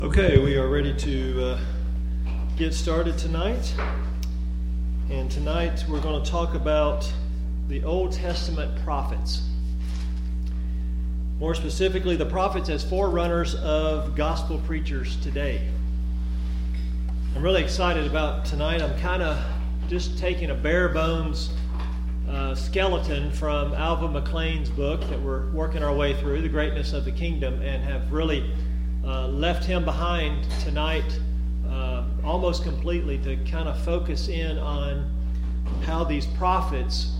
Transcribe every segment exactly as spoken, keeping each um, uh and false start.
Okay, we are ready to uh, get started tonight. And tonight we're going to talk about the Old Testament prophets. More specifically, the prophets as forerunners of gospel preachers today. I'm really excited about tonight. I'm kind of just taking a bare bones uh, skeleton from Alva McLean's book that we're working our way through, The Greatness of the Kingdom, and have really Uh, left him behind tonight uh, almost completely to kind of focus in on how these prophets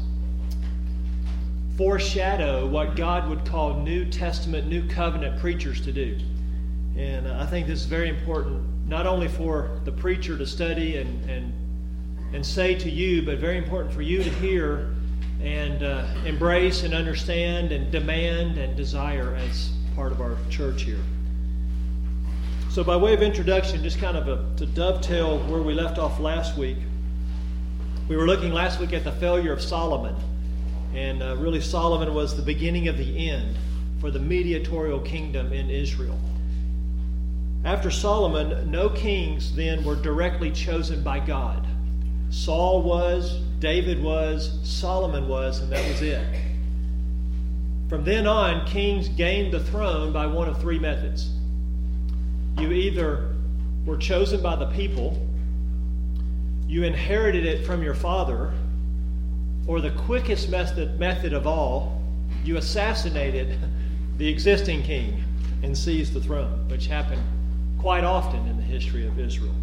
foreshadow what God would call New Testament, New Covenant preachers to do. And uh, I think this is very important, not only for the preacher to study and and, and say to you, but very important for you to hear and uh, embrace and understand and demand and desire as part of our church here. So by way of introduction, just kind of a, to dovetail where we left off last week, we were looking last week at the failure of Solomon. And uh, really Solomon was the beginning of the end for the mediatorial kingdom in Israel. After Solomon, no kings then were directly chosen by God. Saul was, David was, Solomon was, and that was it. From then on, kings gained the throne by one of three methods. You either were chosen by the people, you inherited it from your father, or the quickest method, method of all, you assassinated the existing king and seized the throne, which happened quite often in the history of Israel.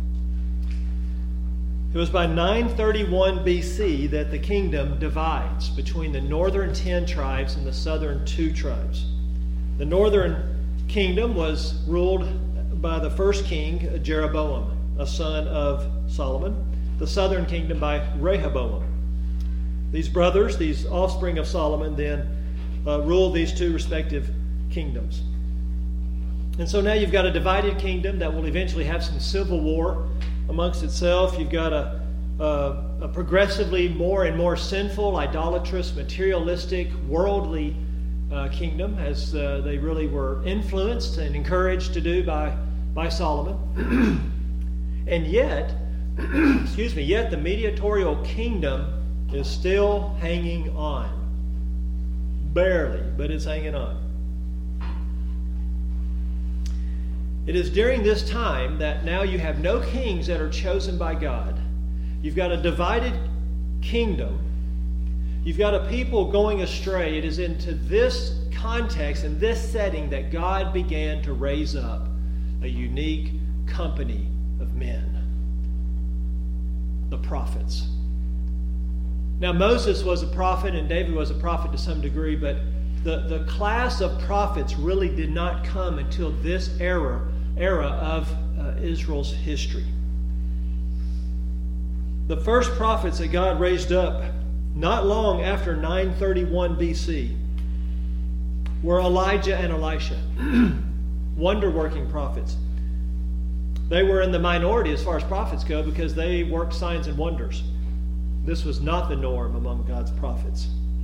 It was by nine thirty-one B C that the kingdom divides between the northern ten tribes and the southern two tribes. The northern kingdom was ruled by the first king, Jeroboam, a son of Solomon. The southern kingdom by Rehoboam. These brothers, these offspring of Solomon, then uh, ruled these two respective kingdoms. And so now you've got a divided kingdom that will eventually have some civil war amongst itself. You've got a, a, a progressively more and more sinful, idolatrous, materialistic, worldly uh, kingdom, as uh, they really were influenced and encouraged to do by by Solomon. And yet, excuse me, yet the mediatorial kingdom is still hanging on. Barely, but it's hanging on. It is during this time that now you have no kings that are chosen by God. You've got a divided kingdom. You've got a people going astray. It is into this context and this setting that God began to raise up a unique company of men, the prophets. Now, Moses was a prophet and David was a prophet to some degree, but the, the class of prophets really did not come until this era, era of uh, Israel's history. The first prophets that God raised up not long after nine thirty-one B C were Elijah and Elisha. Wonder-working prophets. They were in the minority as far as prophets go because they worked signs and wonders. This was not the norm among God's prophets.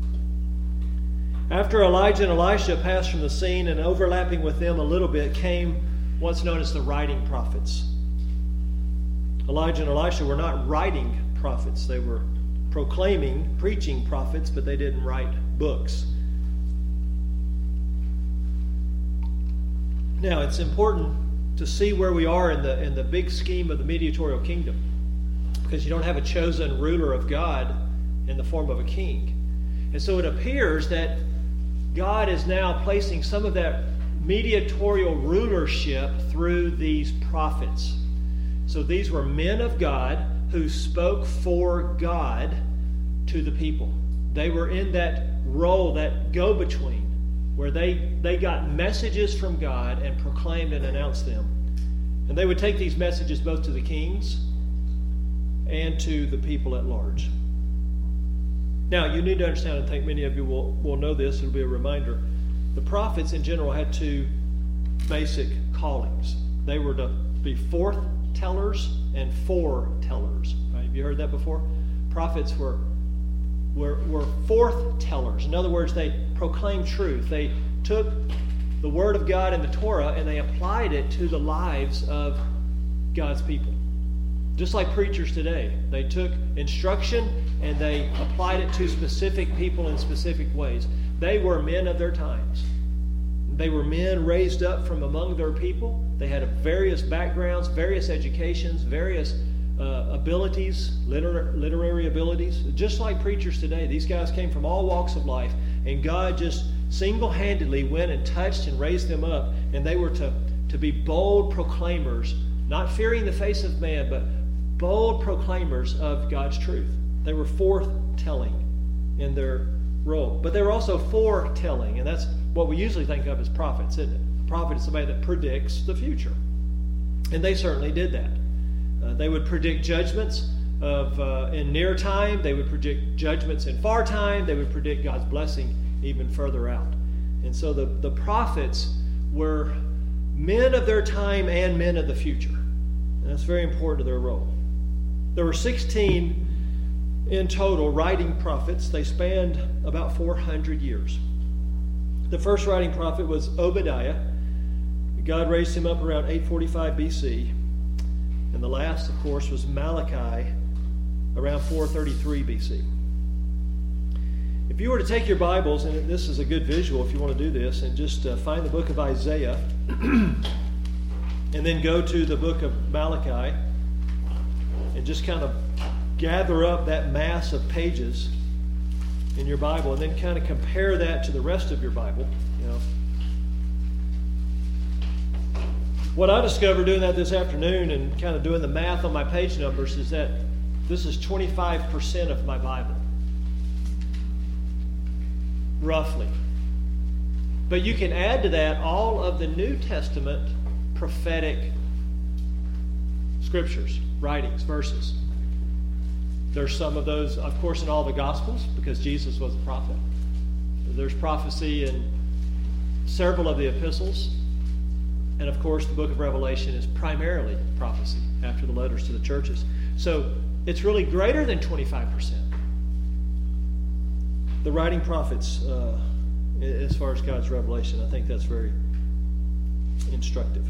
After Elijah and Elisha passed from the scene, and overlapping with them a little bit came what's known as the writing prophets. Elijah and Elisha were not writing prophets. They were proclaiming, preaching prophets, but they didn't write books. Now, it's important to see where we are in the in the big scheme of the mediatorial kingdom, because you don't have a chosen ruler of God in the form of a king. And so it appears that God is now placing some of that mediatorial rulership through these prophets. So these were men of God who spoke for God to the people. They were in that role, that go-between, where they, they got messages from God and proclaimed and announced them. And they would take these messages both to the kings and to the people at large. Now, you need to understand, and I think many of you will, will know this, it'll be a reminder, the prophets in general had two basic callings. They were to be forth-tellers and foretellers. Right? Have you heard that before? Prophets were Were, were forth tellers. In other words, they proclaimed truth. They took the Word of God and the Torah, and they applied it to the lives of God's people. Just like preachers today. They took instruction and they applied it to specific people in specific ways. They were men of their times. They were men raised up from among their people. They had various backgrounds, various educations, various uh, abilities, liter- literary abilities. Just like preachers today. These guys came from all walks of life, and God just single-handedly went and touched and raised them up, and they were to, to be bold proclaimers, not fearing the face of man, but bold proclaimers of God's truth. They were forth-telling in their role. But they were also foretelling, and that's what we usually think of as prophets, isn't it? A prophet is somebody that predicts the future. And they certainly did that. Uh, they would predict judgments of uh, in near time. They would predict judgments in far time. They would predict God's blessing even further out. And so the, the prophets were men of their time and men of the future. And that's very important to their role. There were sixteen in total writing prophets. They spanned about four hundred years. The first writing prophet was Obadiah. God raised him up around eight forty-five B C. And the last, of course, was Malachi around four thirty-three B C. If you were to take your Bibles, and this is a good visual if you want to do this, and just uh, find the book of Isaiah, and then go to the book of Malachi, and just kind of gather up that mass of pages in your Bible, and then kind of compare that to the rest of your Bible. You know, what I discovered doing that this afternoon and kind of doing the math on my page numbers is that this is twenty-five percent of my Bible. Roughly. But you can add to that all of the New Testament prophetic scriptures, writings, verses. There's some of those, of course, in all the Gospels, because Jesus was a prophet. There's prophecy in several of the epistles. And, of course, the book of Revelation is primarily prophecy after the letters to the churches. So it's really greater than twenty-five percent. The writing prophets, uh, as far as God's revelation, I think that's very instructive.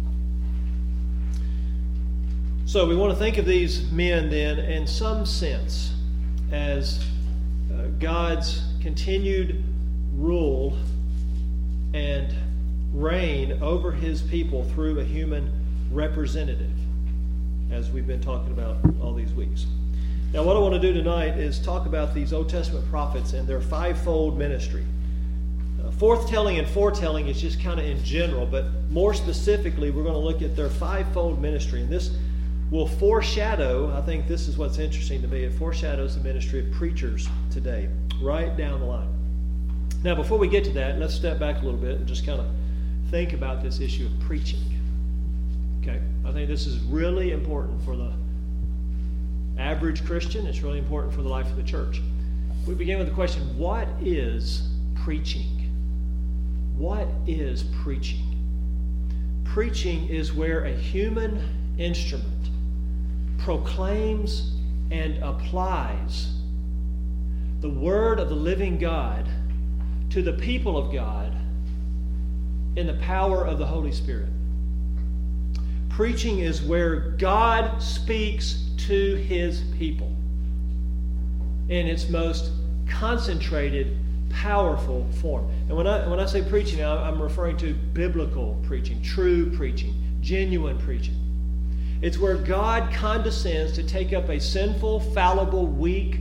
So we want to think of these men then in some sense as uh, God's continued rule and reign over his people through a human representative, as we've been talking about all these weeks. Now, what I want to do tonight is talk about these Old Testament prophets and their fivefold ministry. Uh, forthtelling and foretelling is just kind of in general, but more specifically, we're going to look at their fivefold ministry. And this will foreshadow, I think this is what's interesting to me, it foreshadows the ministry of preachers today, right down the line. Now, before we get to that, let's step back a little bit and just kind of think about this issue of preaching. Okay? I think this is really important for the average Christian. It's really important for the life of the church. We begin with the question, what is preaching? What is preaching? Preaching is where a human instrument proclaims and applies the word of the living God to the people of God in the power of the Holy Spirit. Preaching is where God speaks to his people in its most concentrated, powerful form. And when I when I say preaching, I'm referring to biblical preaching, true preaching, genuine preaching. It's where God condescends to take up a sinful, fallible, weak,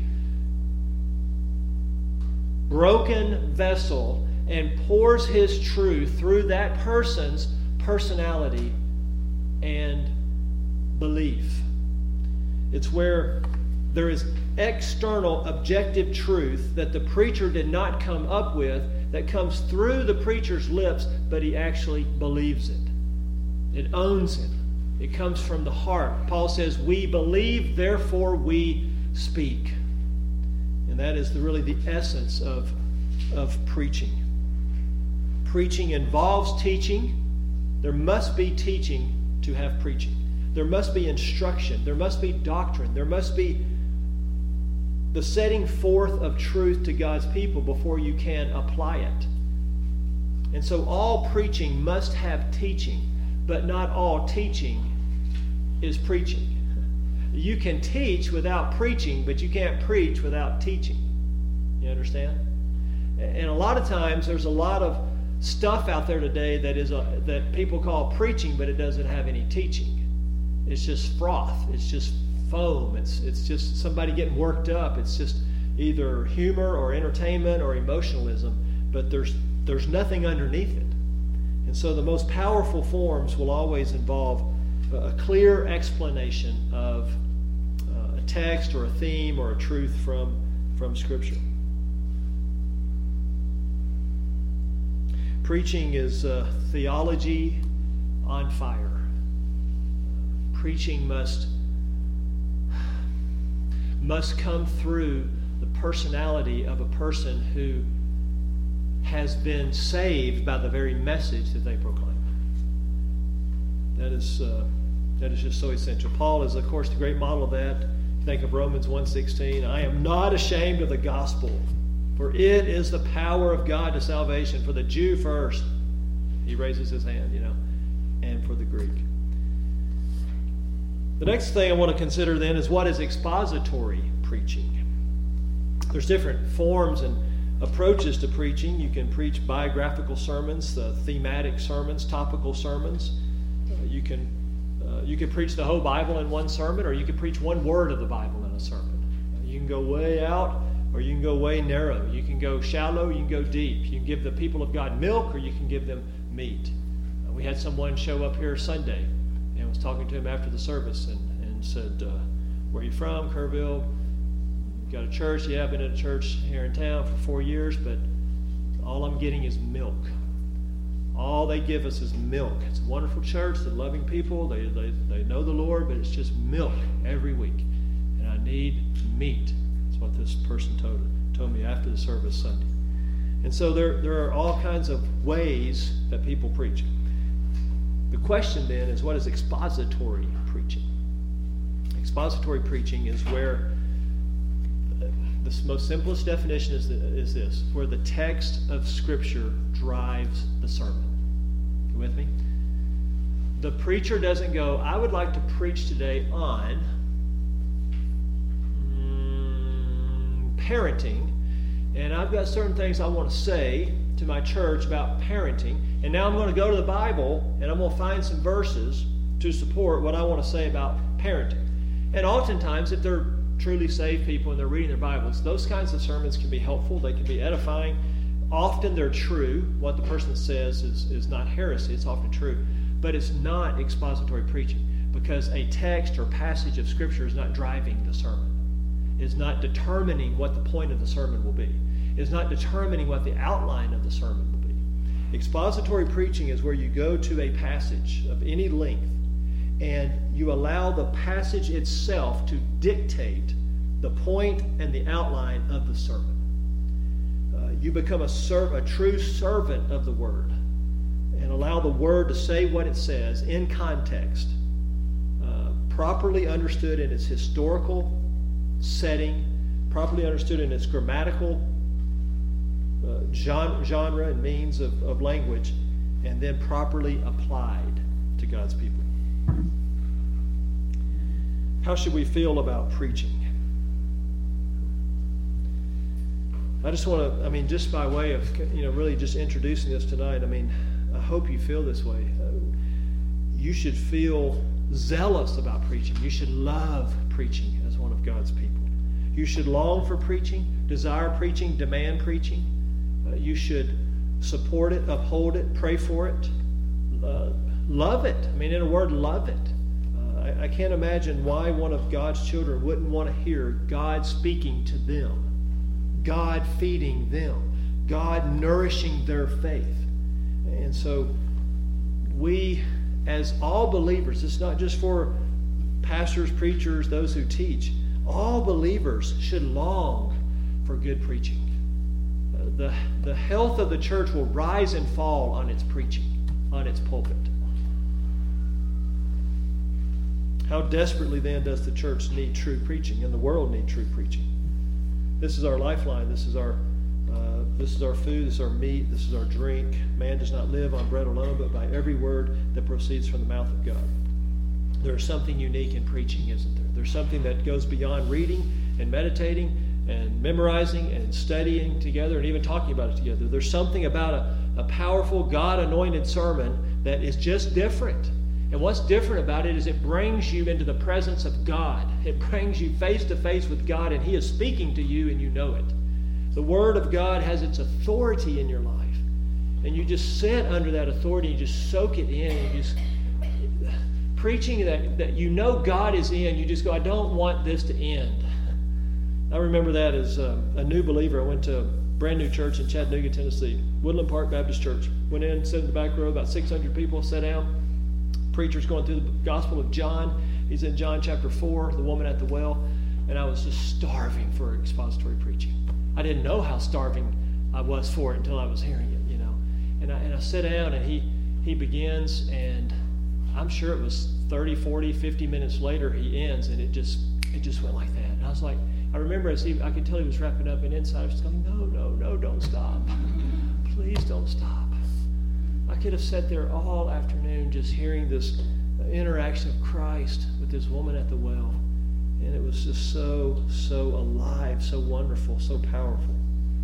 broken vessel and pours his truth through that person's personality and belief. It's where there is external objective truth that the preacher did not come up with, that comes through the preacher's lips, but he actually believes it. It owns it. It comes from the heart. Paul says, we believe, therefore we speak. And that is the, really the essence of, of preaching. Preaching involves teaching. There must be teaching to have preaching. There must be instruction. There must be doctrine. There must be the setting forth of truth to God's people before you can apply it. And so all preaching must have teaching, but not all teaching is preaching. You can teach without preaching, but you can't preach without teaching. You understand? And a lot of times there's a lot of stuff out there today that is a, that people call preaching, but it doesn't have any teaching. It's just froth. It's just foam. It's it's just somebody getting worked up. It's just either humor or entertainment or emotionalism, but there's there's nothing underneath it. And so the most powerful forms will always involve a clear explanation of uh, a text or a theme or a truth from, from Scripture. Preaching is uh, theology on fire. Preaching must, must come through the personality of a person who has been saved by the very message that they proclaim. That is uh, that is just so essential. Paul is, of course, the great model of that. Think of Romans one sixteen. I am not ashamed of the gospel, for it is the power of God to salvation for the Jew first. He raises his hand, you know, and for the Greek. The next thing I want to consider then is what is expository preaching. There's different forms and approaches to preaching. You can preach biographical sermons, uh, thematic sermons, topical sermons. Uh, you can uh, you can preach the whole Bible in one sermon, or you can preach one word of the Bible in a sermon. Uh, you can go way out, or you can go way narrow. You can go shallow, you can go deep. You can give the people of God milk, or you can give them meat. Uh, we had someone show up here Sunday, and was talking to him after the service, and, and said, uh, where are you from? Kerrville. Got a church? Yeah, I've been in a church here in town for four years, but all I'm getting is milk. All they give us is milk. It's a wonderful church. They're loving people. They, they, they know the Lord, but it's just milk every week. And I need meat. That's what this person told, told me after the service Sunday. And so there, there are all kinds of ways that people preach. The question then is, what is expository preaching? Expository preaching is where the most simplest definition is, the, is this, where the text of Scripture drives the sermon. You with me? The preacher doesn't go, I would like to preach today on mm, parenting, and I've got certain things I want to say to my church about parenting, and now I'm going to go to the Bible, and I'm going to find some verses to support what I want to say about parenting. And oftentimes, if they're truly saved people and they're reading their Bibles, those kinds of sermons can be helpful. They can be edifying. Often they're true. What the person says is, is not heresy. It's often true. But it's not expository preaching, because a text or passage of Scripture is not driving the sermon. It's not determining what the point of the sermon will be. It's not determining what the outline of the sermon will be. Expository preaching is where you go to a passage of any length and you allow the passage itself to dictate the point and the outline of the sermon. Uh, you become a, serv- a true servant of the Word and allow the Word to say what it says in context, uh, properly understood in its historical setting, properly understood in its grammatical uh, genre, genre and means of, of language, and then properly applied to God's people. How should we feel about preaching? I just want to, I mean, just by way of, you know, really just introducing this tonight, I mean, I hope you feel this way. Uh, you should feel zealous about preaching. You should love preaching as one of God's people. You should long for preaching, desire preaching, demand preaching. Uh, you should support it, uphold it, pray for it, uh, love it. I mean, in a word, love it. I can't imagine why one of God's children wouldn't want to hear God speaking to them, God feeding them, God nourishing their faith. And so we, as all believers, it's not just for pastors, preachers, those who teach, all believers should long for good preaching. Uh, the, the health of the church will rise and fall on its preaching, on its pulpit. How desperately then does the church need true preaching and the world need true preaching? This is our lifeline. This is our uh, this is our food, this is our meat, this is our drink. Man does not live on bread alone, but by every word that proceeds from the mouth of God. There's something unique in preaching, isn't there? There's something that goes beyond reading and meditating and memorizing and studying together and even talking about it together. There's something about a, a powerful, God-anointed sermon that is just different. And what's different about it is it brings you into the presence of God. It brings you face to face with God, and He is speaking to you, and you know it. The Word of God has its authority in your life. And you just sit under that authority, and you just soak it in, and you just preaching that, that you know God is in, you just go, I don't want this to end. I remember that as a, a new believer. I went to a brand new church in Chattanooga, Tennessee, Woodland Park Baptist Church. Went in, sat in the back row, about six hundred people, sat down. Preacher's going through the Gospel of John. He's in John chapter four, the woman at the well. And I was just starving for expository preaching. I didn't know how starving I was for it until I was hearing it, you know. And I, and I sit down, and he, he begins, and I'm sure it was thirty, forty, fifty minutes later he ends, and it just it just went like that. And I was like, I remember as he, I could tell he was wrapping up, and inside I was just going, no, no, no, don't stop. Please don't stop. I could have sat there all afternoon just hearing this interaction of Christ with this woman at the well. And it was just so, so alive, so wonderful, so powerful.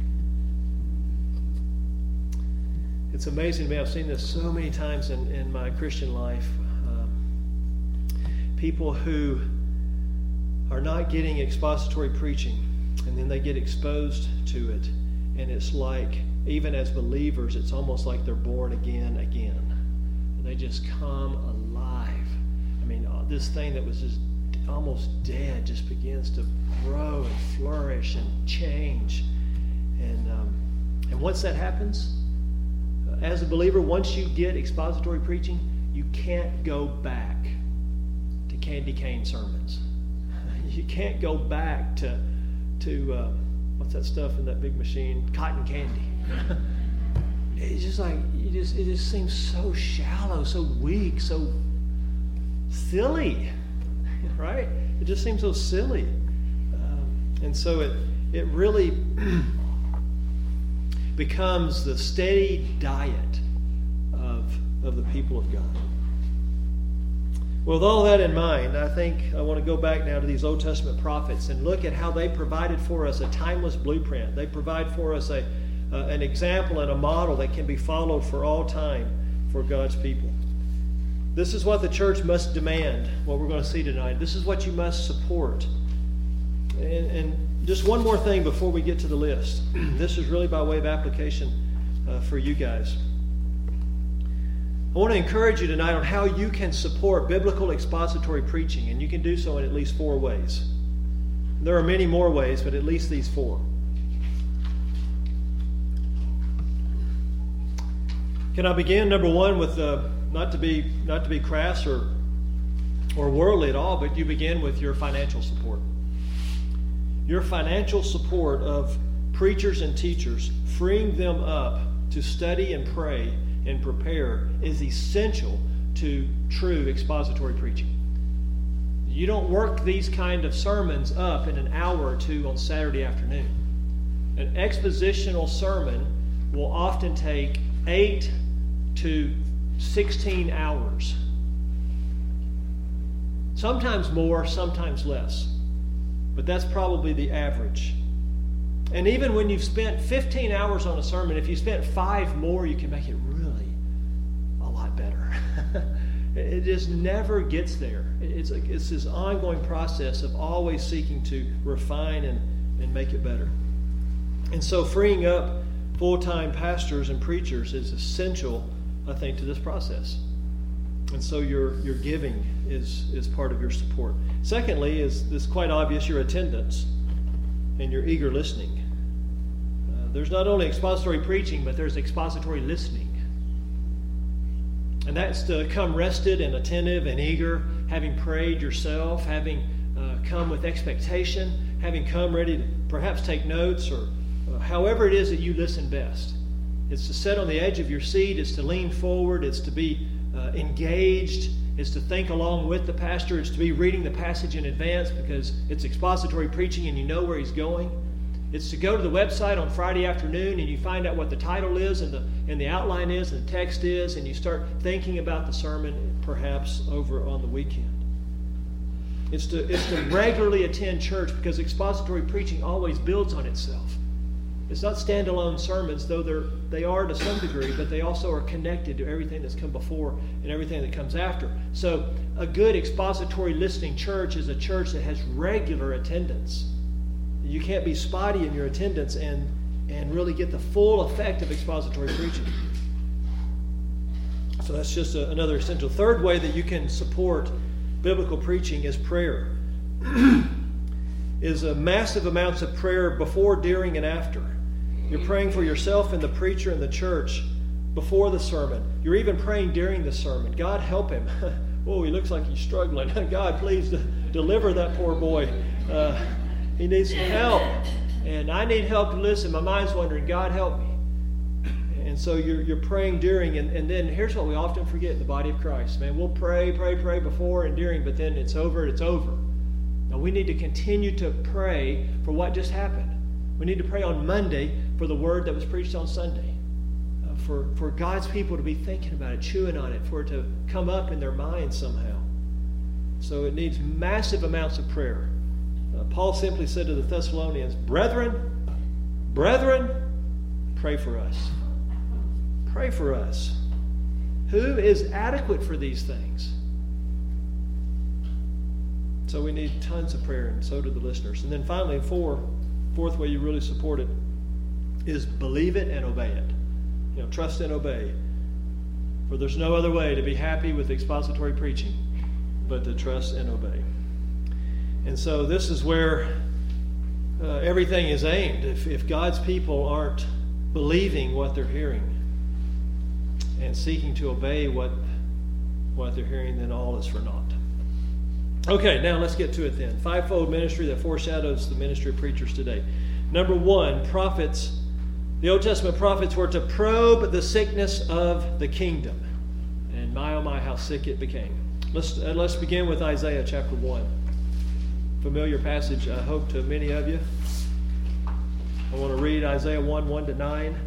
It's amazing to me. I've seen this so many times in, in my Christian life. Um, people who are not getting expository preaching, and then they get exposed to it, and it's like, even as believers, it's almost like they're born again again. They just come alive. I mean, this thing that was just almost dead just begins to grow and flourish and change. And um, and once that happens, as a believer, once you get expository preaching, you can't go back to candy cane sermons. You can't go back to to uh, what's that stuff in that big machine? Cotton candy. It's just like you just it just seems so shallow, so weak, so silly, right? It just seems so silly, um, and so it it really becomes the steady diet of of the people of God. With all that in mind, I think I want to go back now to these Old Testament prophets and look at how they provided for us a timeless blueprint. They provide for us a uh, an example and a model that can be followed for all time for God's people. This is what the church must demand, what we're going to see tonight. This is what you must support. And, and just one more thing before we get to the list. This is really by way of application uh, for you guys. I want to encourage you tonight on how you can support biblical expository preaching, and you can do so in at least four ways. There are many more ways, but at least these four. Can I begin, number one, with uh, not to be not to be crass or or worldly at all, but you begin with your financial support. Your financial support of preachers and teachers, freeing them up to study and pray and prepare, is essential to true expository preaching. You don't work these kind of sermons up in an hour or two on Saturday afternoon. An expositional sermon will often take eight to sixteen hours. Sometimes more, sometimes less. But that's probably the average. And even when you've spent fifteen hours on a sermon, if you spent five more, you can make it really a lot better. It just never gets there. It's, a, it's this ongoing process of always seeking to refine and, and make it better. And so freeing up full-time pastors and preachers is essential, I think, to this process. And so your your giving is, is part of your support. Secondly, is this quite obvious, your attendance and your eager listening. Uh, there's not only expository preaching, but there's expository listening. And that's to come rested and attentive and eager, having prayed yourself, having uh, come with expectation, having come ready to perhaps take notes, or uh, however it is that you listen best. It's to sit on the edge of your seat. It's to lean forward. It's to be uh, engaged. It's to think along with the pastor. It's to be reading the passage in advance because it's expository preaching and you know where he's going. It's to go to the website on Friday afternoon and you find out what the title is and the, and the outline is and the text is, and you start thinking about the sermon perhaps over on the weekend. It's to, it's to regularly attend church, because expository preaching always builds on itself. It's not standalone sermons, though they're, they are to some degree, but they also are connected to everything that's come before and everything that comes after. So a good expository listening church is a church that has regular attendance. You can't be spotty in your attendance and, and really get the full effect of expository preaching. So that's just a, another essential. Third way that you can support biblical preaching is prayer. is a massive amounts of prayer before, during, and after. You're praying for yourself and the preacher and the church before the sermon. You're even praying during the sermon. God, help him. Oh, he looks like he's struggling. God, please de- deliver that poor boy. Uh, he needs some help. And I need help to listen. My mind's wondering, God, help me. And so you're you're praying during, and, and then here's what we often forget in the body of Christ. Man, we'll pray, pray, pray before and during, but then it's over, it's over. Now we need to continue to pray for what just happened. We need to pray on Monday for the word that was preached on Sunday. Uh, for, for God's people to be thinking about it, chewing on it, for it to come up in their minds somehow. So it needs massive amounts of prayer. Uh, Paul simply said to the Thessalonians, Brethren, brethren, pray for us. Pray for us. Who is adequate for these things? So we need tons of prayer, and so do the listeners. And then finally, four, fourth way you really support it is believe it and obey it. You know, trust and obey. For there's no other way to be happy with expository preaching but to trust and obey. And so this is where uh, everything is aimed. If, if God's people aren't believing what they're hearing and seeking to obey what, what they're hearing, then all is for naught. Okay, now let's get to it then. Fivefold ministry that foreshadows the ministry of preachers today. Number one, prophets. The Old Testament prophets were to probe the sickness of the kingdom. And my, oh my, how sick it became. Let's, uh, let's begin with Isaiah chapter one. Familiar passage, I hope, to many of you. I want to read Isaiah one, one to nine.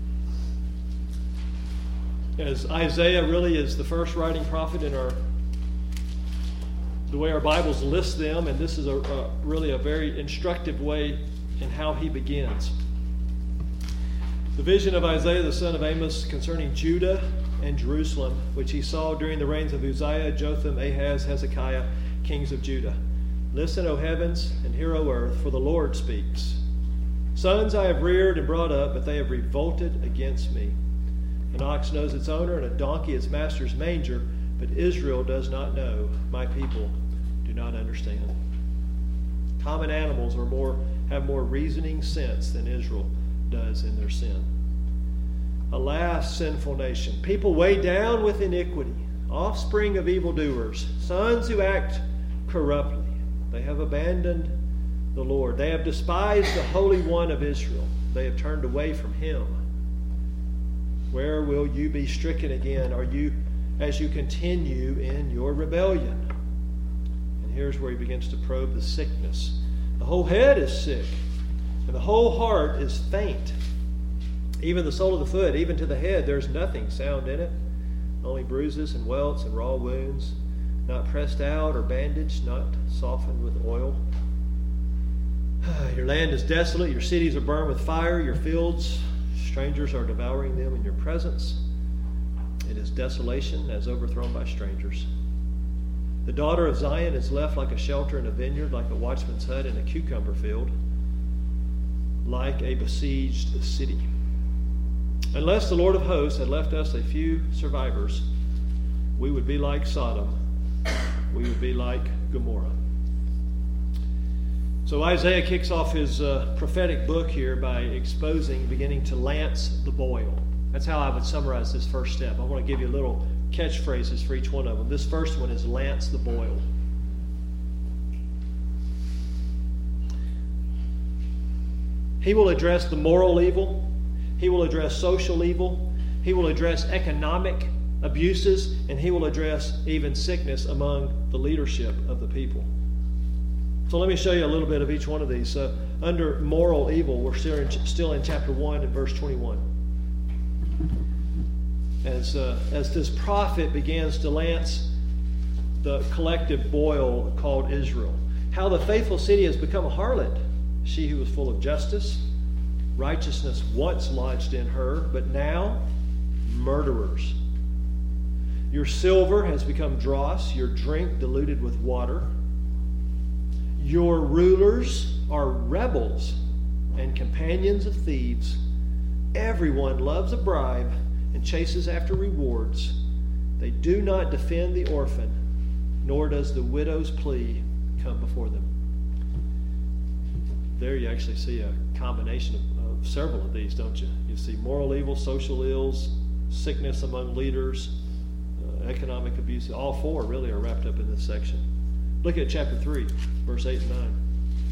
As Isaiah really is the first writing prophet in our, the way our Bibles list them, and this is a, a really a very instructive way in how he begins. The vision of Isaiah the son of Amos concerning Judah and Jerusalem, which he saw during the reigns of Uzziah, Jotham, Ahaz, Hezekiah, kings of Judah. Listen, O heavens, and hear, O earth, for the Lord speaks. Sons I have reared and brought up, but they have revolted against me. An ox knows its owner, and a donkey its master's manger, but Israel does not know. My people do not understand. Common animals are more have more reasoning sense than Israel does in their sin. Alas, sinful nation, people weighed down with iniquity, offspring of evildoers, sons who act corruptly. They have abandoned the Lord. They have despised the Holy One of Israel. They have turned away from him. Where will you be stricken again? Are you as you continue in your rebellion? And here's where he begins to probe the sickness. The whole head is sick, and the whole heart is faint. Even the sole of the foot, even to the head, there's nothing sound in it. Only bruises and welts and raw wounds, not pressed out or bandaged, not softened with oil. Your land is desolate, your cities are burned with fire, your fields, strangers are devouring them in your presence. It is desolation as overthrown by strangers. The daughter of Zion is left like a shelter in a vineyard, like a watchman's hut in a cucumber field, like a besieged city. Unless the Lord of hosts had left us a few survivors, we would be like Sodom. We would be like Gomorrah. So Isaiah kicks off his uh, prophetic book here by exposing, beginning to lance the boil. That's how I would summarize this first step. I want to give you little catchphrases for each one of them. This first one is lance the boil. He will address the moral evil. He will address social evil. He will address economic abuses, and he will address even sickness among the leadership of the people. So let me show you a little bit of each one of these. Uh, under moral evil, we're still in, still in chapter one and verse twenty-one. As, uh, as this prophet begins to lance the collective boil called Israel. How the faithful city has become a harlot, she who was full of justice. Righteousness once lodged in her, but now murderers. Your silver has become dross, your drink diluted with water. Your rulers are rebels and companions of thieves. Everyone loves a bribe and chases after rewards. They do not defend the orphan, nor does the widow's plea come before them. There you actually see a combination of, of several of these, don't you? You see moral evil, social ills, sickness among leaders, uh, economic abuse. All four really are wrapped up in this section. Look at chapter three, verse eight and nine.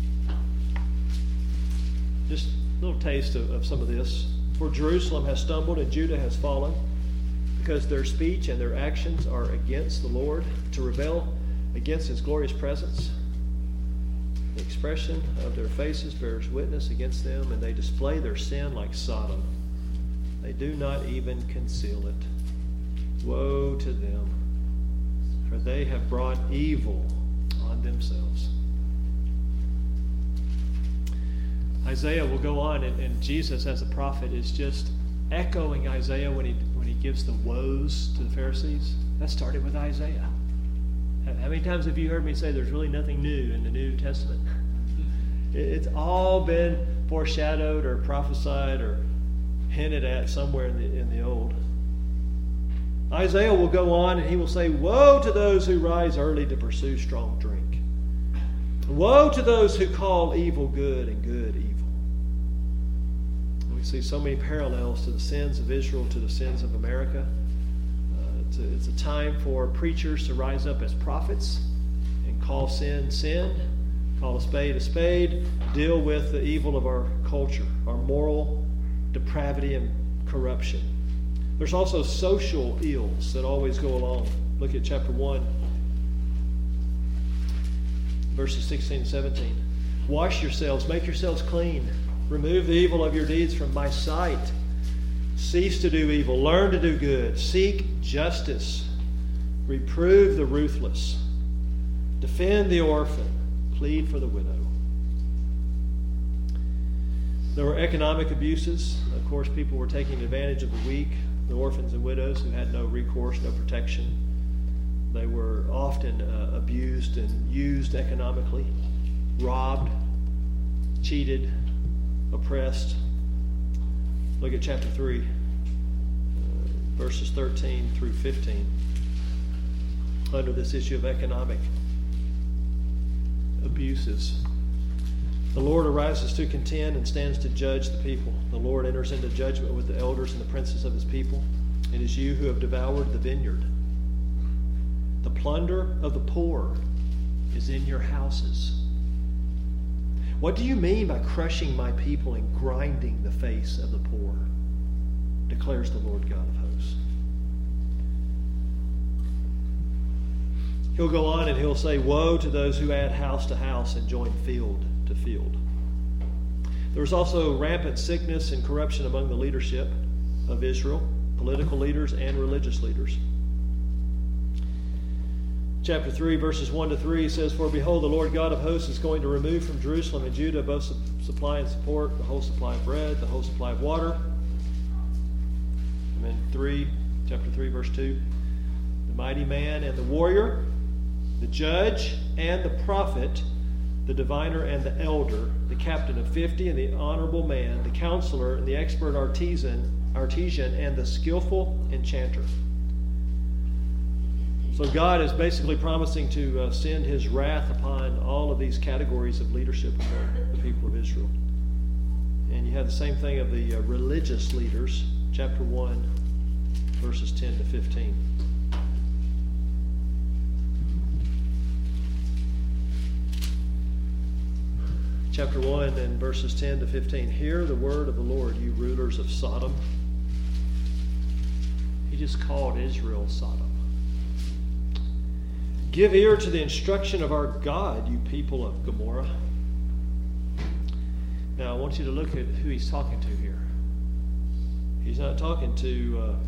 Just a little taste of, of some of this. For Jerusalem has stumbled and Judah has fallen, because their speech and their actions are against the Lord, to rebel against his glorious presence. The expression of their faces bears witness against them, and they display their sin like Sodom. They do not even conceal it. Woe to them, for they have brought evil on themselves. Isaiah will go on, and, and Jesus as a prophet is just echoing Isaiah when he when he gives the woes to the Pharisees. That started with Isaiah. How many times have you heard me say there's really nothing new in the New Testament? It's all been foreshadowed or prophesied or hinted at somewhere in the in the Old. Isaiah will go on and he will say, woe to those who rise early to pursue strong drink. Woe to those who call evil good and good evil. We see so many parallels to the sins of Israel, to the sins of America. Uh, it's, a, it's a time for preachers to rise up as prophets and call sin sin, call a spade a spade, deal with the evil of our culture, our moral depravity and corruption. There's also social ills that always go along. Look at chapter one, verses sixteen and seventeen. Wash yourselves, make yourselves clean. Remove the evil of your deeds from my sight. Cease to do evil. Learn to do good. Seek justice. Reprove the ruthless. Defend the orphan. Plead for the widow. There were economic abuses. Of course, people were taking advantage of the weak, the orphans and widows who had no recourse, no protection. They were often uh, abused and used economically, robbed, cheated, oppressed. Look at chapter three, uh, verses thirteen through fifteen. Under this issue of economic abuses. The Lord arises to contend and stands to judge the people. The Lord enters into judgment with the elders and the princes of his people. It is you who have devoured the vineyard. The plunder of the poor is in your houses. What do you mean by crushing my people and grinding the face of the poor? Declares the Lord God of hosts. He'll go on and he'll say, woe to those who add house to house and join field to field. There was also rampant sickness and corruption among the leadership of Israel, political leaders and religious leaders. Chapter three, verses one to three says, for behold, the Lord God of hosts is going to remove from Jerusalem and Judah both su- supply and support, the whole supply of bread, the whole supply of water. And then three, chapter three, verse two, the mighty man and the warrior, the judge and the prophet, the diviner and the elder, the captain of fifty and the honorable man, the counselor and the expert artisan, artisan and the skillful enchanter. So God is basically promising to uh, send his wrath upon all of these categories of leadership among the people of Israel. And you have the same thing of the uh, religious leaders, chapter one, verses ten to fifteen. Chapter one and verses ten to fifteen. Hear the word of the Lord, you rulers of Sodom. He just called Israel Sodom. Give ear to the instruction of our God, you people of Gomorrah. Now, I want you to look at who he's talking to here. He's not talking to uh,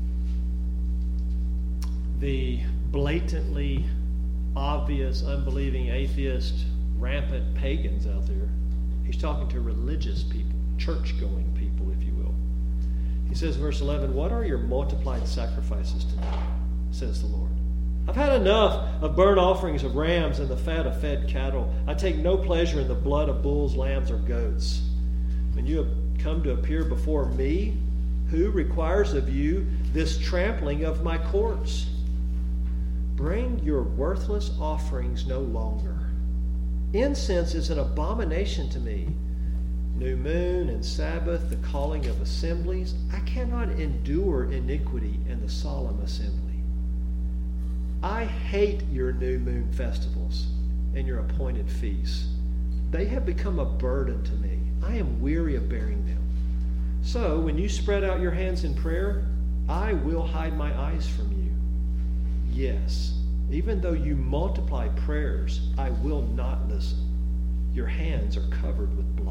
the blatantly obvious, unbelieving, atheist, rampant pagans out there. He's talking to religious people, church-going people, if you will. He says in verse eleven, "What are your multiplied sacrifices to me, says the Lord? I've had enough of burnt offerings of rams and the fat of fed cattle. I take no pleasure in the blood of bulls, lambs, or goats. When you have come to appear before me, who requires of you this trampling of my courts? Bring your worthless offerings no longer. Incense is an abomination to me. New moon and Sabbath, the calling of assemblies. I cannot endure iniquity and the solemn assembly. I hate your new moon festivals and your appointed feasts. They have become a burden to me. I am weary of bearing them. So when you spread out your hands in prayer, I will hide my eyes from you. Yes, even though you multiply prayers, I will not listen. Your hands are covered with blood."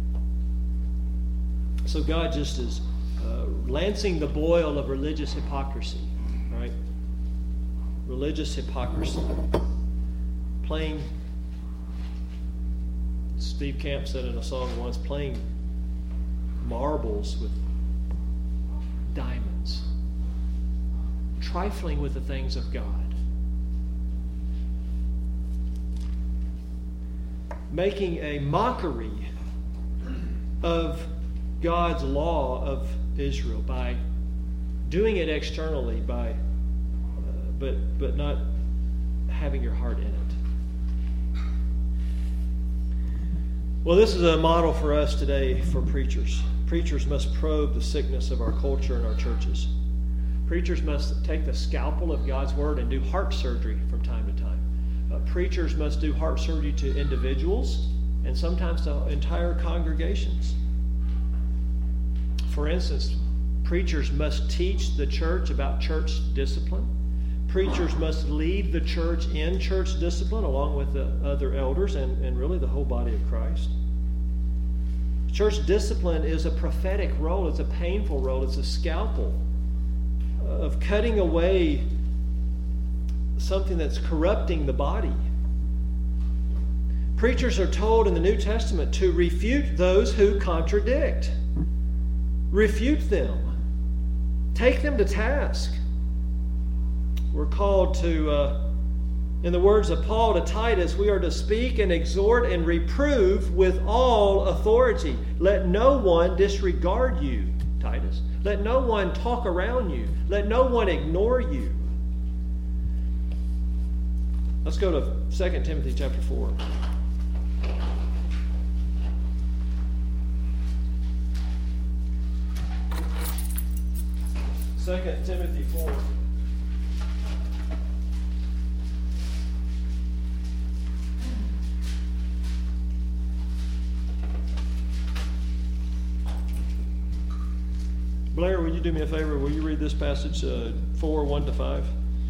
So God just is uh, lancing the boil of religious hypocrisy, right? Religious hypocrisy. Playing, Steve Camp said in a song once, playing marbles with diamonds. Trifling with the things of God. Making a mockery of God's law of Israel by doing it externally, by uh, but but not having your heart in it. Well, this is a model for us today for preachers. Preachers must probe the sickness of our culture and our churches. Preachers must take the scalpel of God's word and do heart surgery from time to time. Uh, preachers must do heart surgery to individuals and sometimes to entire congregations. For instance, preachers must teach the church about church discipline. Preachers must lead the church in church discipline along with the other elders and, and really the whole body of Christ. Church discipline is a prophetic role. It's a painful role. It's a scalpel of cutting away something that's corrupting the body. Preachers are told in the New Testament to refute those who contradict. Refute them. Take them to task. We're called to, uh, in the words of Paul to Titus, we are to speak and exhort and reprove with all authority. Let no one disregard you, Titus. Let no one talk around you. Let no one ignore you. Let's go to Second Timothy chapter four. Second Timothy four. Blair, will you do me a favor? Will you read this passage, uh, four, one to five?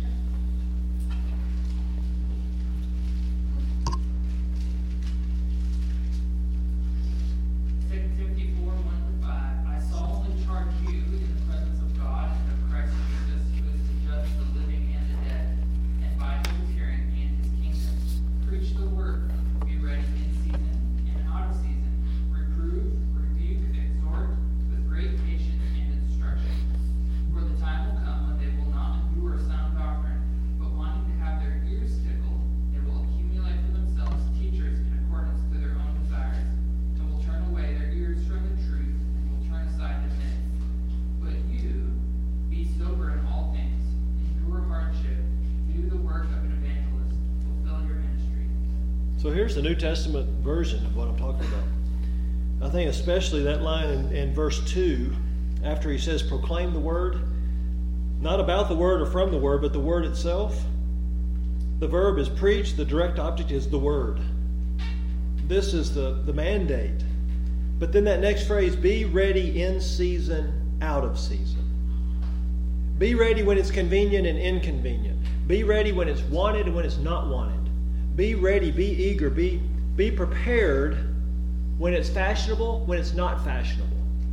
So here's the New Testament version of what I'm talking about. I think especially that line in, in verse two, after he says, proclaim the word, not about the word or from the word, but the word itself. The verb is preach, the direct object is the word. This is the, the mandate. But then that next phrase, be ready in season, out of season. Be ready when it's convenient and inconvenient. Be ready when it's wanted and when it's not wanted. Be ready, be eager, be, be prepared when it's fashionable, when it's not fashionable.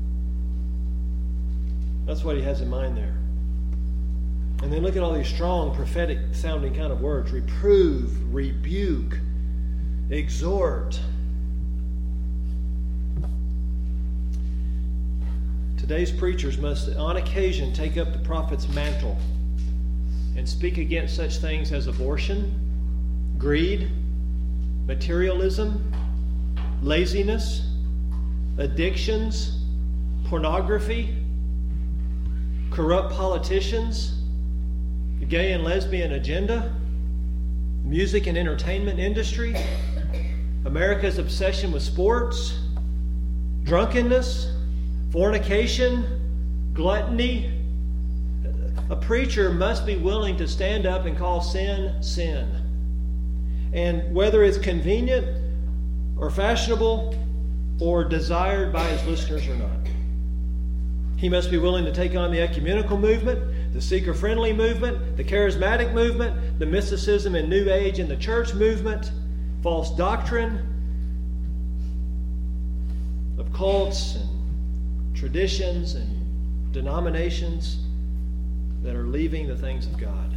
That's what he has in mind there. And then look at all these strong prophetic sounding kind of words. Reprove, rebuke, exhort. Today's preachers must on occasion take up the prophet's mantle and speak against such things as abortion, greed, materialism, laziness, addictions, pornography, corrupt politicians, the gay and lesbian agenda, music and entertainment industry, America's obsession with sports, drunkenness, fornication, gluttony. A preacher must be willing to stand up and call sin, sin. And whether it's convenient or fashionable or desired by his listeners or not. He must be willing to take on the ecumenical movement, the seeker-friendly movement, the charismatic movement, the mysticism and New Age in the church movement, false doctrine of cults and traditions and denominations that are leaving the things of God.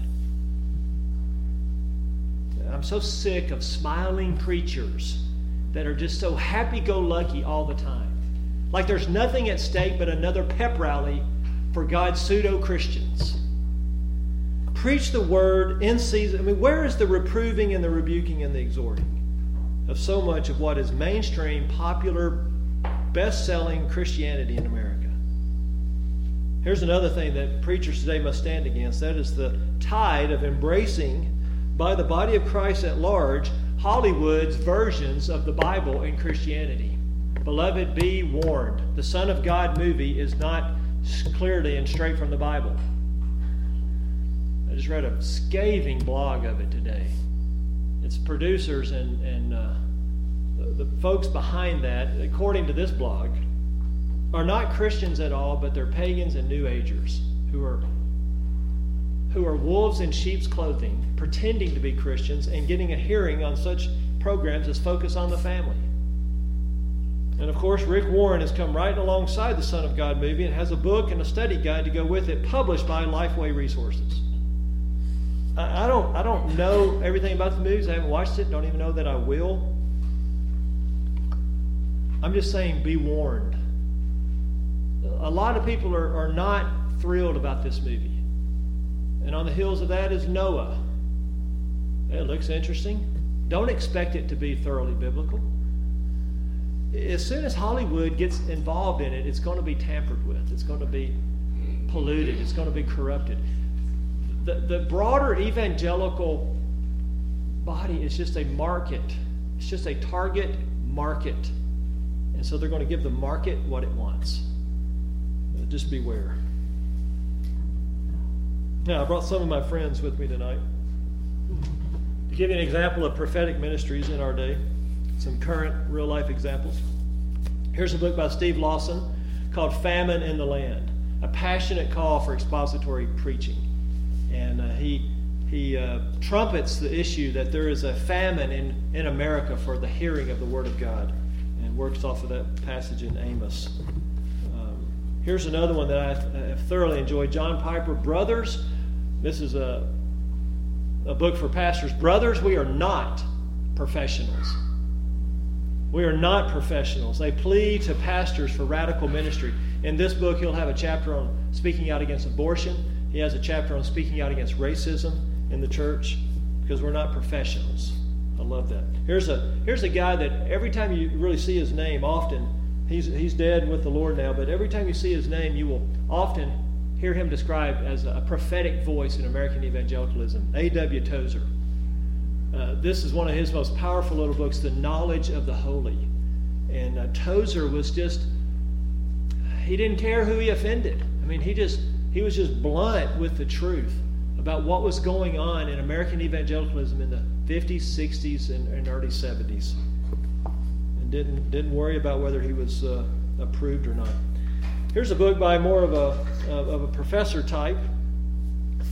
I'm so sick of smiling preachers that are just so happy-go-lucky all the time. Like there's nothing at stake but another pep rally for God's pseudo-Christians. Preach the word in season. I mean, where is the reproving and the rebuking and the exhorting of so much of what is mainstream, popular, best-selling Christianity in America? Here's another thing that preachers today must stand against. That is the tide of embracing by the body of Christ at large Hollywood's versions of the Bible and Christianity. Beloved, be warned. The Son of God movie is not clearly and straight from the Bible. I just read a scathing blog of it today. Its producers and, and uh, the, the folks behind that, according to this blog, are not Christians at all, but they're pagans and New Agers who are who are wolves in sheep's clothing, pretending to be Christians and getting a hearing on such programs as Focus on the Family. And of course, Rick Warren has come right alongside the Son of God movie and has a book and a study guide to go with it, published by Lifeway Resources. I, I don't I don't know everything about the movies. I haven't watched it. Don't even know that I will. I'm just saying, be warned. A lot of people are, are not thrilled about this movie. And on the heels of that is Noah. It looks interesting. Don't expect it to be thoroughly biblical. As soon as Hollywood gets involved in it, it's going to be tampered with. It's going to be polluted. It's going to be corrupted. The, the broader evangelical body is just a market. It's just a target market. And so they're going to give the market what it wants. Just beware. Now, I brought some of my friends with me tonight to give you an example of prophetic ministries in our day, some current real-life examples. Here's a book by Steve Lawson called Famine in the Land, a passionate call for expository preaching. And uh, he he uh, trumpets the issue that there is a famine in, in America for the hearing of the Word of God, and works off of that passage in Amos. Here's another one that I have thoroughly enjoyed. John Piper, Brothers. This is a, a book for pastors. Brothers, we are not professionals. We are not professionals. They plead to pastors for radical ministry. In this book, he'll have a chapter on speaking out against abortion. He has a chapter on speaking out against racism in the church, because we're not professionals. I love that. Here's a, here's a guy that every time you really see his name, often, He's, he's dead with the Lord now, but every time you see his name, you will often hear him described as a prophetic voice in American evangelicalism. A W Tozer. Uh, this is one of his most powerful little books, The Knowledge of the Holy. And uh, Tozer was just, he didn't care who he offended. I mean, he just he was just blunt with the truth about what was going on in American evangelicalism in the fifties, sixties, and, and early seventies. Didn't didn't worry about whether he was uh, approved or not. Here's a book by more of a of a professor type,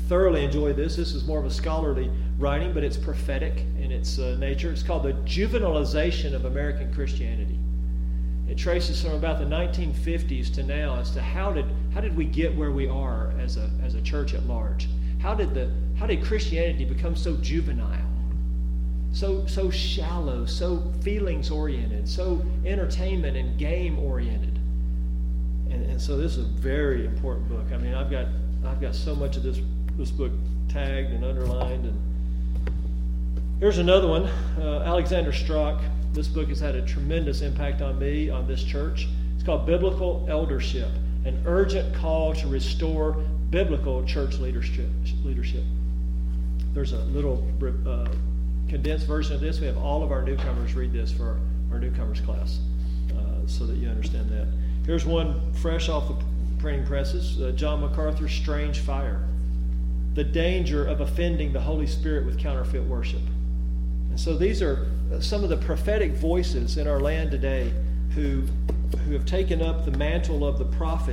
thoroughly enjoyed this. This is more of a scholarly writing, but it's prophetic in its uh, nature. It's called The Juvenilization of American Christianity. It traces from about the nineteen fifties to now as to how did how did we get where we are as a as a church at large? How did the how did Christianity become so juvenile, so so shallow, so feelings oriented, so entertainment and game oriented? And, and so this is a very important book. I mean, I've got I've got so much of this this book tagged and underlined. And here's another one, uh, Alexander Strock. This book has had a tremendous impact on me, on this church. It's called Biblical Eldership, an urgent call to restore biblical church leadership. Leadership. There's a little uh, condensed version of this. We have all of our newcomers read this for our, our newcomers class, uh, so that you understand that. Here's one fresh off the printing presses, uh, John MacArthur's Strange Fire, the danger of offending the Holy Spirit with counterfeit worship. And so these are some of the prophetic voices in our land today who, who have taken up the mantle of the prophet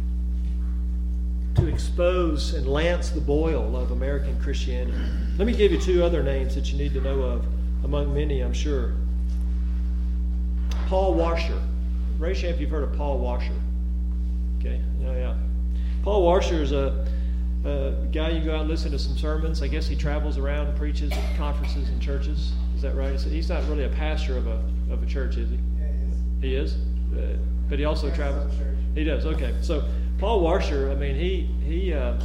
to expose and lance the boil of American Christianity. Let me give you two other names that you need to know of, among many, I'm sure. Paul Washer. Raise your hand if you've heard of Paul Washer. Okay, yeah, yeah. Paul Washer is a, a guy you can go out and listen to some sermons. I guess he travels around and preaches at conferences and churches. Is that right? So he's not really a pastor of a of a church, is he? Yeah, he is. He is? Uh, but he also travels? He does, okay. So Paul Washer, I mean, he, he uh,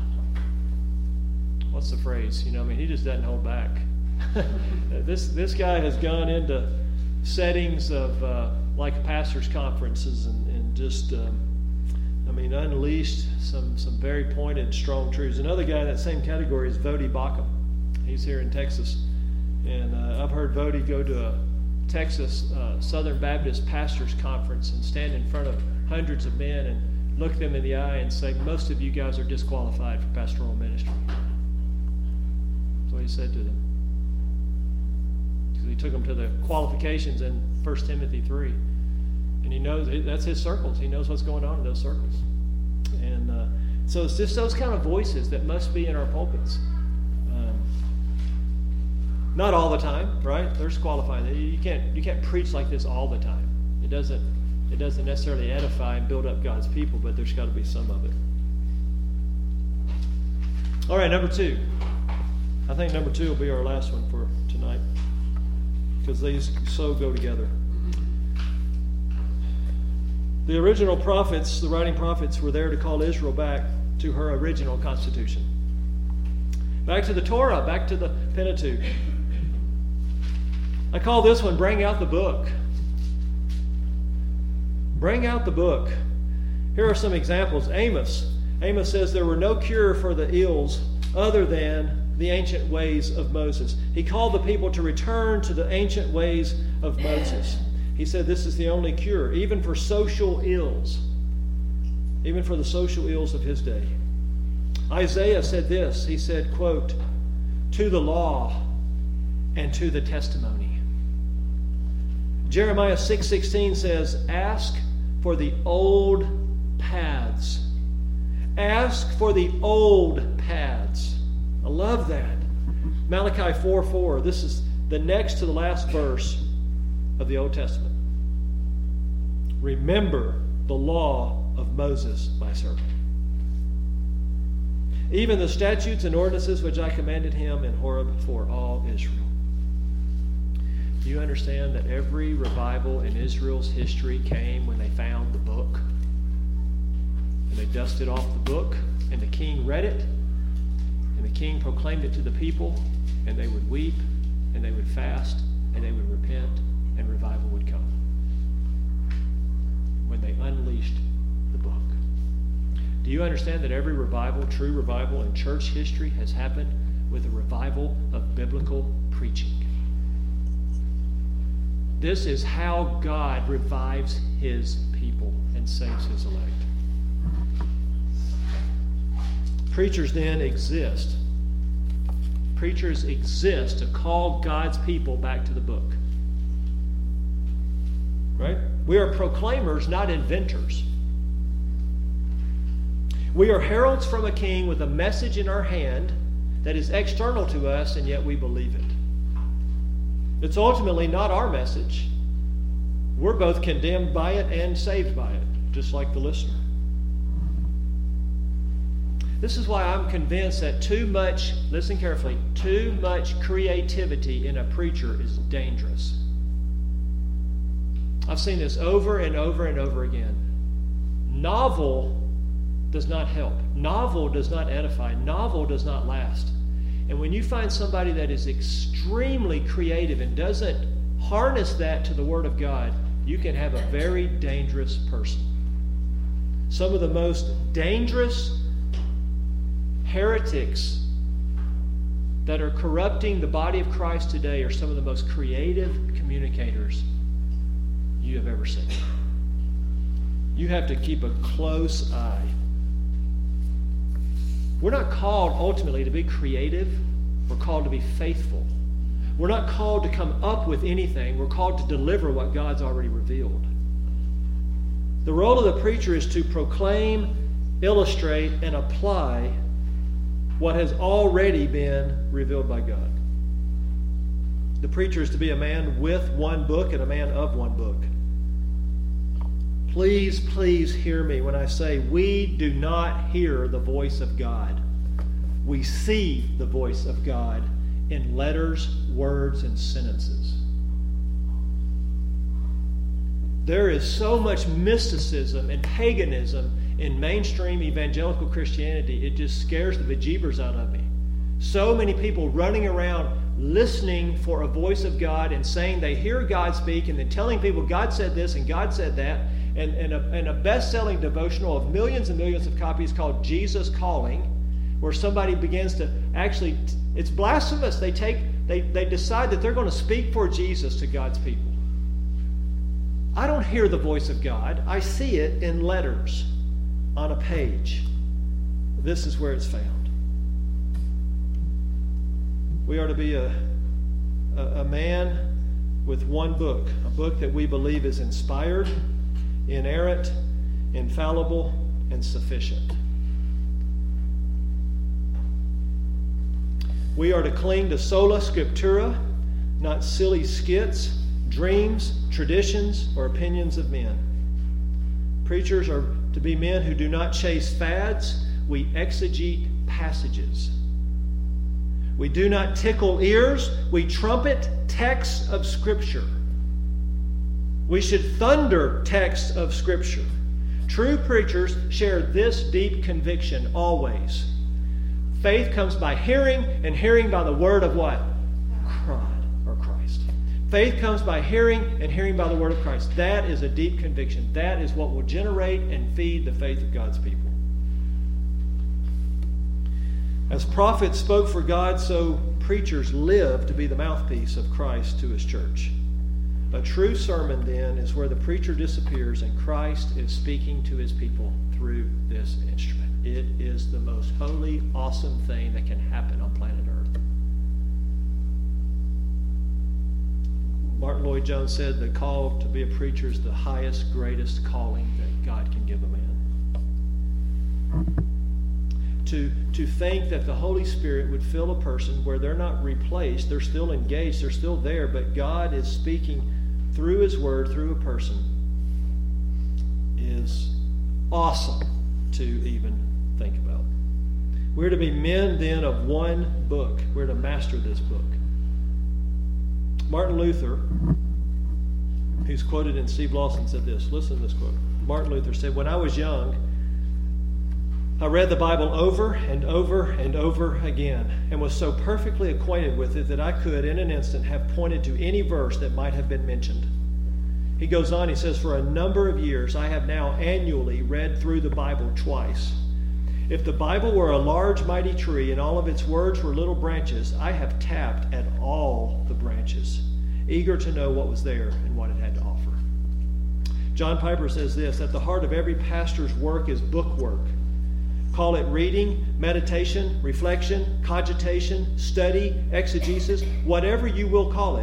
what's the phrase? You know, I mean, he just doesn't hold back. this this guy has gone into settings of uh, like pastors' conferences and, and just, um, I mean, unleashed some some very pointed, strong truths. Another guy in that same category is Voddie Baucham. He's here in Texas. And uh, I've heard Voddie go to a Texas uh, Southern Baptist pastors' conference and stand in front of hundreds of men and look them in the eye and say, most of you guys are disqualified for pastoral ministry. That's what he said to them. Because he took them to the qualifications in First Timothy three. And he knows, that's his circles. He knows what's going on in those circles. And uh, so it's just those kind of voices that must be in our pulpits. Um, not all the time, right? There's qualifying. You can't you can't preach like this all the time. It doesn't it doesn't necessarily edify and build up God's people, but there's got to be some of it. All right, number two. I think number two will be our last one for tonight, because these so go together. The original prophets, the writing prophets, were there to call Israel back to her original constitution. Back to the Torah, back to the Pentateuch. I call this one, Bring Out the Book. Bring out the book. Here are some examples. Amos. Amos says there were no cure for the ills other than the ancient ways of Moses. He called the people to return to the ancient ways of Moses. He said this is the only cure, even for social ills, even for the social ills of his day. Isaiah said this. He said, quote, to the law and to the testimony. Jeremiah six sixteen says, ask for the old paths. Ask for the old paths. I love that. Malachi four four. This is the next to the last verse of the Old Testament. Remember the law of Moses, my servant. Even the statutes and ordinances which I commanded him in Horeb for all Israel. Do you understand that every revival in Israel's history came when they found the book? And they dusted off the book, and the king read it, and the king proclaimed it to the people, and they would weep, and they would fast, and they would repent, and revival would come. When they unleashed the book. Do you understand that every revival, true revival in church history, has happened with a revival of biblical preaching? This is how God revives his people and saves his elect. Preachers then exist. Preachers exist to call God's people back to the book. Right? We are proclaimers, not inventors. We are heralds from a king with a message in our hand that is external to us, and yet we believe it. It's ultimately not our message. We're both condemned by it and saved by it, just like the listener. This is why I'm convinced that too much, listen carefully, too much creativity in a preacher is dangerous. I've seen this over and over and over again. Novel does not help. Novel does not edify. Novel does not last. And when you find somebody that is extremely creative and doesn't harness that to the Word of God, you can have a very dangerous person. Some of the most dangerous heretics that are corrupting the body of Christ today are some of the most creative communicators you have ever seen. You have to keep a close eye. We're not called ultimately to be creative. We're called to be faithful. We're not called to come up with anything. We're called to deliver what God's already revealed. The role of the preacher is to proclaim, illustrate, and apply what has already been revealed by God. The preacher is to be a man with one book and a man of one book. Please, please hear me when I say we do not hear the voice of God. We see the voice of God in letters, words, and sentences. There is so much mysticism and paganism in mainstream evangelical Christianity, it just scares the bejeebers out of me. So many people running around listening for a voice of God and saying they hear God speak and then telling people God said this and God said that. And, and, a, and a best-selling devotional of millions and millions of copies called Jesus Calling, where somebody begins to actually, it's blasphemous. They take, they, they decide that they're going to speak for Jesus to God's people. I don't hear the voice of God. I see it in letters on a page. This is where it's found. We are to be a, a, a man with one book, a book that we believe is inspired, inerrant, infallible, and sufficient. We are to cling to sola scriptura, not silly skits, dreams, traditions, or opinions of men. Preachers are to be men who do not chase fads. We exegete passages. We do not tickle ears. We trumpet texts of Scripture. We should thunder texts of Scripture. True preachers share this deep conviction always. Faith comes by hearing, and hearing by the word of what? God or Christ. Faith comes by hearing, and hearing by the word of Christ. That is a deep conviction. That is what will generate and feed the faith of God's people. As prophets spoke for God, so preachers live to be the mouthpiece of Christ to His church. A true sermon, then, is where the preacher disappears and Christ is speaking to His people through this instrument. It is the most holy, awesome thing that can happen on planet Earth. Martin Lloyd-Jones said the call to be a preacher is the highest, greatest calling that God can give a man. To, to think that the Holy Spirit would fill a person where they're not replaced, they're still engaged, they're still there, but God is speaking through His Word, through a person, is awesome to even think about. We're to be men, then, of one book. We're to master this book. Martin Luther, who's quoted in Steve Lawson, said this. Listen to this quote. Martin Luther said, "When I was young, I read the Bible over and over and over again and was so perfectly acquainted with it that I could, in an instant, have pointed to any verse that might have been mentioned." He goes on, he says, "For a number of years, I have now annually read through the Bible twice. If the Bible were a large, mighty tree and all of its words were little branches, I have tapped at all the branches, eager to know what was there and what it had to offer." John Piper says this, "At the heart of every pastor's work is book work. Call it reading, meditation, reflection, cogitation, study, exegesis, whatever you will call it.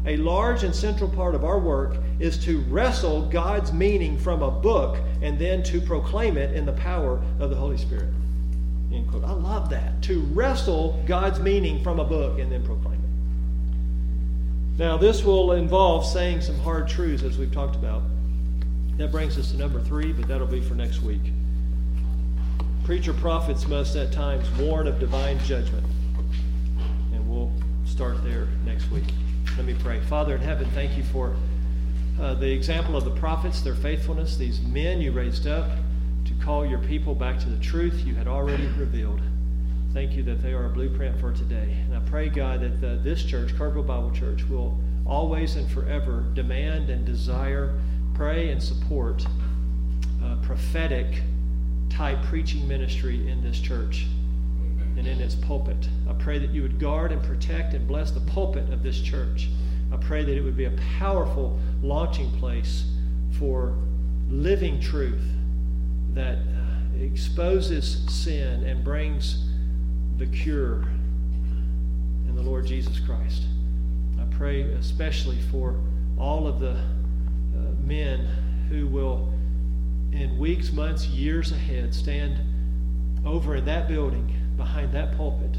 a large and central part of our work is to wrestle God's meaning from a book and then to proclaim it in the power of the Holy Spirit. End quote. I love that. To wrestle God's meaning from a book and then proclaim it. Now, this will involve saying some hard truths, as we've talked about. That brings us to number three, but that'll be for next week. Preacher prophets must at times warn of divine judgment. And we'll start there next week. Let me pray. Father in heaven, thank you for uh, the example of the prophets, their faithfulness, these men you raised up to call your people back to the truth you had already revealed. Thank you that they are a blueprint for today. And I pray, God, that the, this church, Carterville Bible Church, will always and forever demand and desire, pray and support uh, prophetic type preaching ministry in this church and in its pulpit. I pray that you would guard and protect and bless the pulpit of this church. I pray that it would be a powerful launching place for living truth that uh, exposes sin and brings the cure in the Lord Jesus Christ. I pray especially for all of the uh, men who will, in weeks, months, years ahead, stand over in that building, behind that pulpit,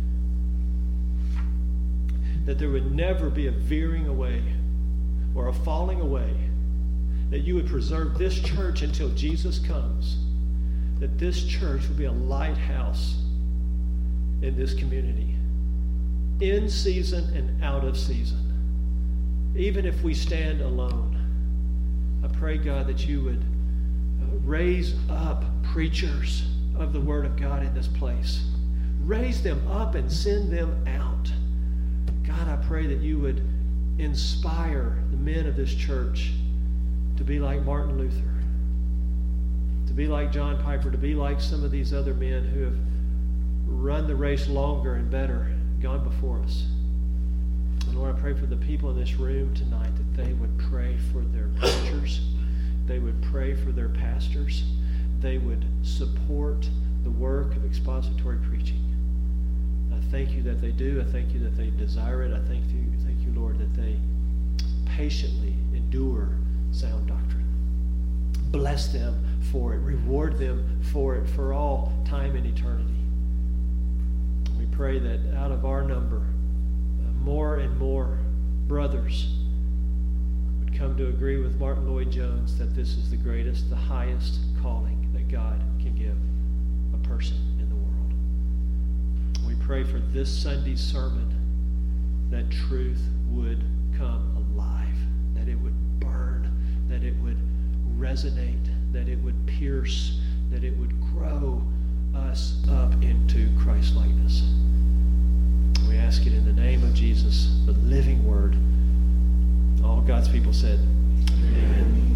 that there would never be a veering away or a falling away, that you would preserve this church until Jesus comes, that this church would be a lighthouse in this community, in season and out of season. Even if we stand alone, I pray, God, that you would uh, raise up preachers of the Word of God in this place. Raise them up and send them out. God, I pray that you would inspire the men of this church to be like Martin Luther, to be like John Piper, to be like some of these other men who have run the race longer and better, gone before us. And Lord, I pray for the people in this room tonight that they would pray for their preachers, they would pray for their pastors, they would support the work of expository preaching. I thank you that they do. I thank you that they desire it. I thank you, thank you, Lord, that they patiently endure sound doctrine. Bless them for it. Reward them for it for all time and eternity. We pray that out of our number, uh, more and more brothers would come to agree with Martin Lloyd-Jones that this is the greatest, the highest calling that God can give a person in the world. We pray for this Sunday's sermon that truth would come alive, that it would burn, that it would resonate, that it would pierce, that it would grow us up into Christ-likeness. We ask it in the name of Jesus, the living Word. All God's people said, Amen. Amen.